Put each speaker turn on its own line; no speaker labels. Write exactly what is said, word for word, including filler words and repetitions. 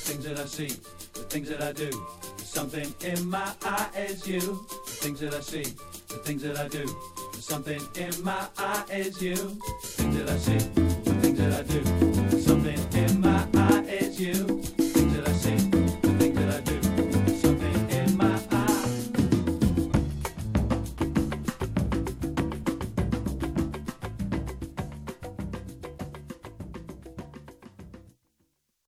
things that I see, the things that I do. There's something in my eye is you. The things that I see, the things that I do. There's something in my eye is you. The things that I see, the things that I do. There's something